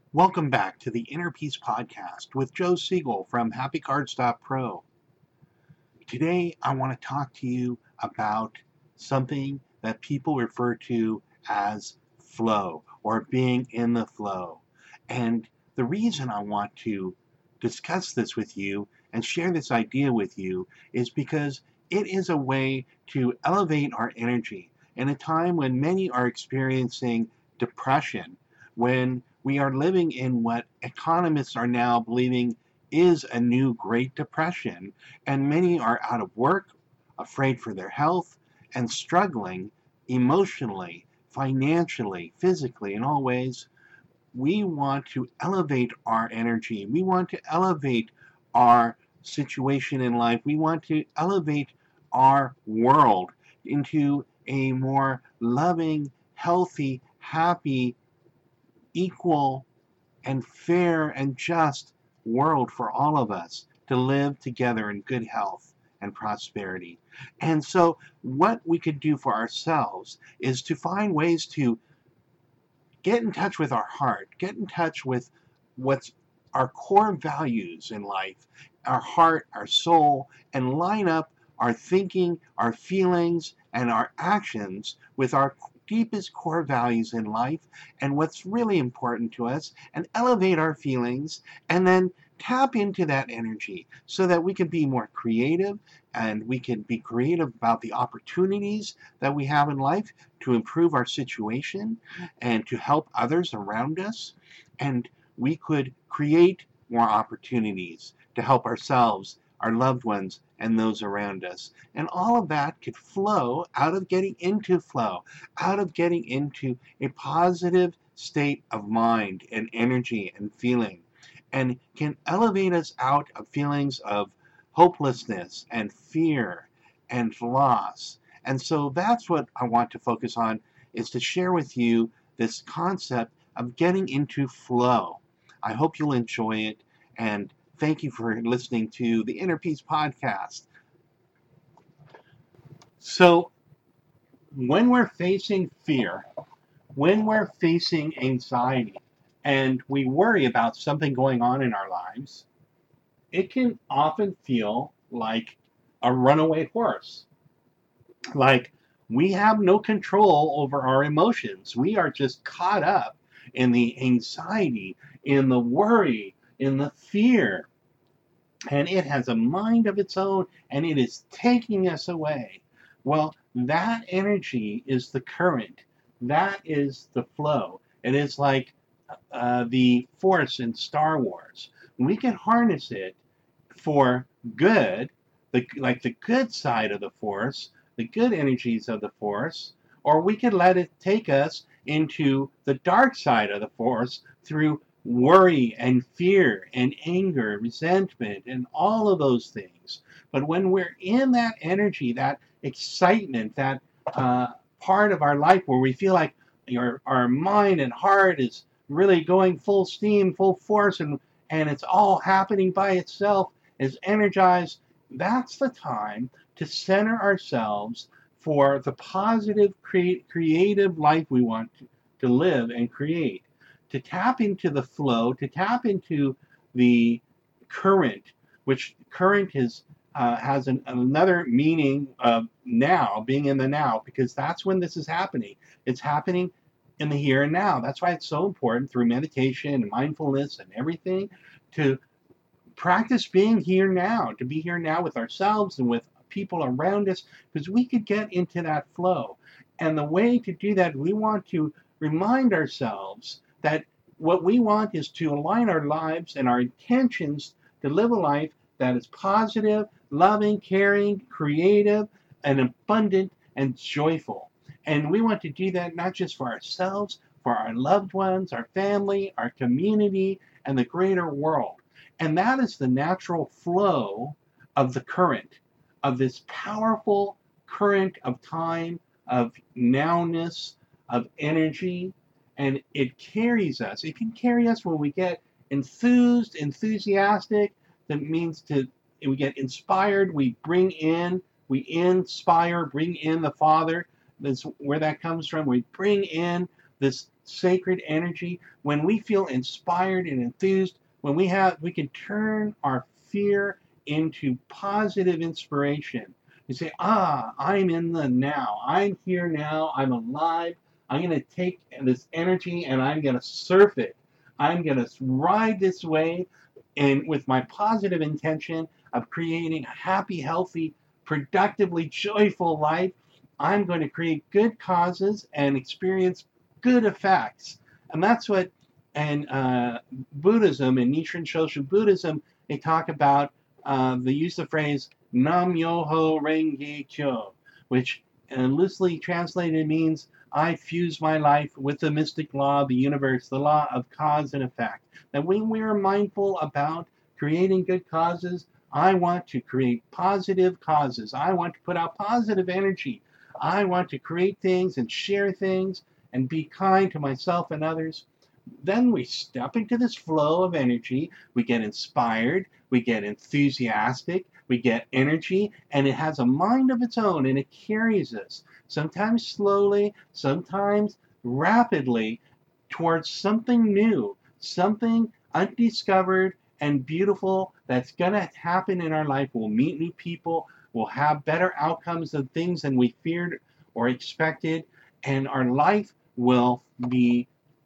Welcome back to the Inner Peace Podcast with Joe Siegel from HappyCards.pro. Today, I want to talk to you about something that people refer to as flow or being in the flow. And the reason I want to discuss this with you and share this idea with you is because it is a way to elevate our energy in a time when many are experiencing depression, when we are living in what economists are now believing is a new Great Depression, and many are out of work, afraid for their health, and struggling emotionally, financially, physically, in all ways. We want to elevate our energy. We want to elevate our situation in life. We want to elevate our world into a more loving, healthy, happy, equal, and fair and just world for all of us to live together in good health and prosperity. And so what we could do for ourselves is to find ways to get in touch with our heart, get in touch with what's our core values in life, our heart, our soul, and line up our thinking, our feelings, and our actions with our deepest core values in life and what's really important to us, and elevate our feelings, and then tap into that energy so that we can be more creative, and we can be creative about the opportunities that we have in life to improve our situation and to help others around us. And we could create more opportunities to help ourselves, our loved ones, and those around us. And all of that could flow out of getting into flow, out of getting into a positive state of mind and energy and feeling, and can elevate us out of feelings of hopelessness and fear and loss. And so that's what I want to focus on, is to share with you this concept of getting into flow. I hope you'll enjoy it, and thank you for listening to the Inner Peace Podcast. So, when we're facing fear, when we're facing anxiety, and we worry about something going on in our lives, it can often feel like a runaway horse. Like we have no control over our emotions. We are just caught up in the anxiety, in the worry, in the fear. And it has a mind of its own, and it is taking us away. Well, that energy is the current. That is the flow. It is like the Force in Star Wars. We can harness it for good, like the good side of the Force, the good energies of the Force, or we could let it take us into the dark side of the Force through worry and fear and anger, resentment, and all of those things. But when we're in that energy, that excitement, that part of our life where we feel like our mind and heart is really going full steam, full force, and it's all happening by itself, is energized, that's the time to center ourselves for the positive, creative life we want to live and create. To tap into the flow, to tap into the current, which current is has another meaning of now, being in the now, because that's when this is happening. It's happening in the here and now. That's why it's so important through meditation and mindfulness and everything to practice being here now, to be here now with ourselves and with people around us, because we could get into that flow. And the way to do that, we want to remind ourselves that what we want is to align our lives and our intentions to live a life that is positive, loving, caring, creative, and abundant and joyful. And we want to do that not just for ourselves, for our loved ones, our family, our community, and the greater world. And that is the natural flow of the current, of this powerful current of time, of nowness, of energy, and it carries us. It can carry us when we get enthused, enthusiastic. That means we get inspired. We inspire, bring in the Father. That's where that comes from. We bring in this sacred energy, when we feel inspired and enthused, when we can turn our fear into positive inspiration. You say, I'm in the now. I'm here now. I'm alive. I'm going to take this energy and I'm going to surf it. I'm going to ride this wave, and with my positive intention of creating a happy, healthy, productively joyful life, I'm going to create good causes and experience good effects. And that's what, in Buddhism, in Nichiren Shoshu Buddhism, they talk about the use of the phrase Nam Myoho Renge Kyo, which loosely translated means I fuse my life with the mystic law of the universe, the law of cause and effect. That when we are mindful about creating good causes, I want to create positive causes. I want to put out positive energy. I want to create things and share things and be kind to myself and others. Then we step into this flow of energy. We get inspired. We get enthusiastic. We get energy, and it has a mind of its own, and it carries us, sometimes slowly, sometimes rapidly, towards something new, something undiscovered and beautiful that's going to happen in our life. We'll meet new people. We'll have better outcomes of things than we feared or expected, and our life will be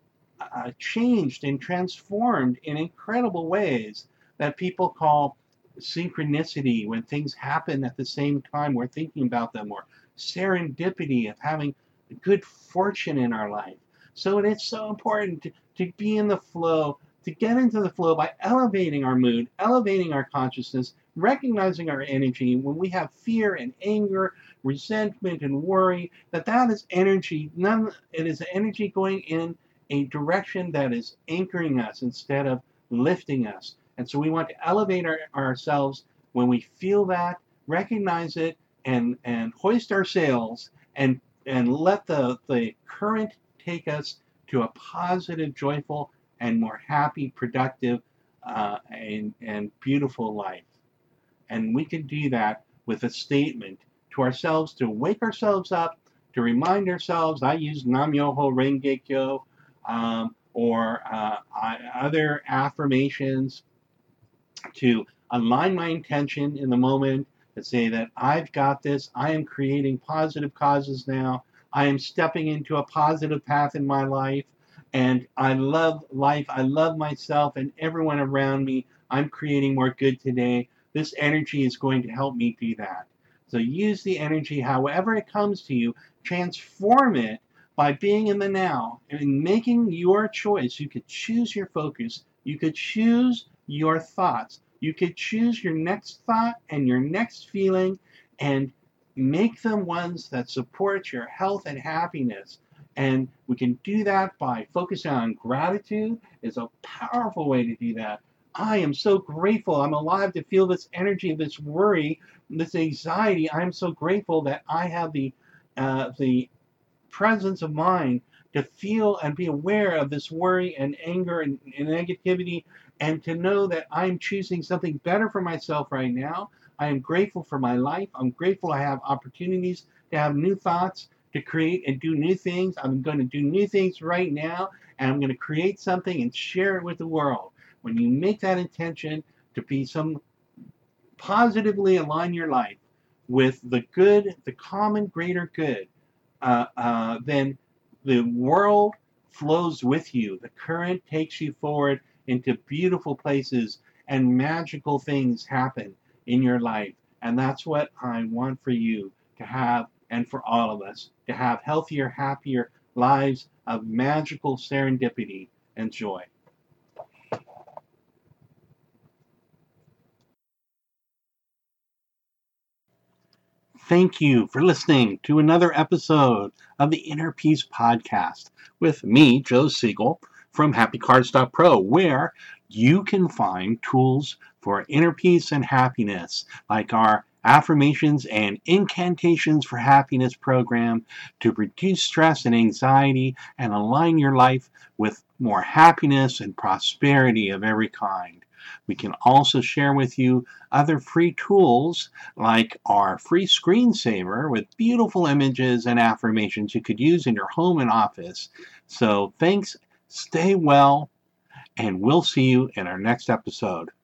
changed and transformed in incredible ways that people call synchronicity, when things happen at the same time we're thinking about them, or serendipity of having good fortune in our life. So it's so important to be in the flow, to get into the flow by elevating our mood, elevating our consciousness, recognizing our energy. When we have fear and anger, resentment and worry, that is energy. It is energy going in a direction that is anchoring us instead of lifting us. And so we want to elevate ourselves when we feel that, recognize it, and hoist our sails, and let the current take us to a positive, joyful, and more happy, productive, and beautiful life. And we can do that with a statement to ourselves, to wake ourselves up, to remind ourselves. I use Nam Myoho Renge Kyo, or other affirmations, to align my intention in the moment, to say that I've got this. I am creating positive causes now. I am stepping into a positive path in my life, and I love life. I love myself and everyone around me. I'm creating more good today. This energy is going to help me do that. So use the energy however it comes to you. Transform it by being in the now and making your choice. You could choose your focus. You could choose your thoughts. You could choose your next thought and your next feeling and make them ones that support your health and happiness. And we can do that by focusing on gratitude. Is a powerful way to do that. I am so grateful. I'm alive to feel this energy, this worry, this anxiety. I'm so grateful that I have the presence of mind to feel and be aware of this worry and anger and negativity, and to know that I'm choosing something better for myself right now. I am grateful for my life. I'm grateful I have opportunities to have new thoughts, to create and do new things. I'm going to do new things right now, and I'm going to create something and share it with the world. When you make that intention to be positively align your life with the good, the common greater good, then the world flows with you. The current takes you forward into beautiful places, and magical things happen in your life. And that's what I want for you to have, and for all of us to have healthier, happier lives of magical serendipity and joy. Thank you for listening to another episode of the Inner Peace Podcast with me, Joe Siegel, from HappyCards.pro, where you can find tools for inner peace and happiness, like our Affirmations and Incantations for Happiness program, to reduce stress and anxiety and align your life with more happiness and prosperity of every kind. We can also share with you other free tools like our free screensaver with beautiful images and affirmations you could use in your home and office. So thanks, stay well, and we'll see you in our next episode.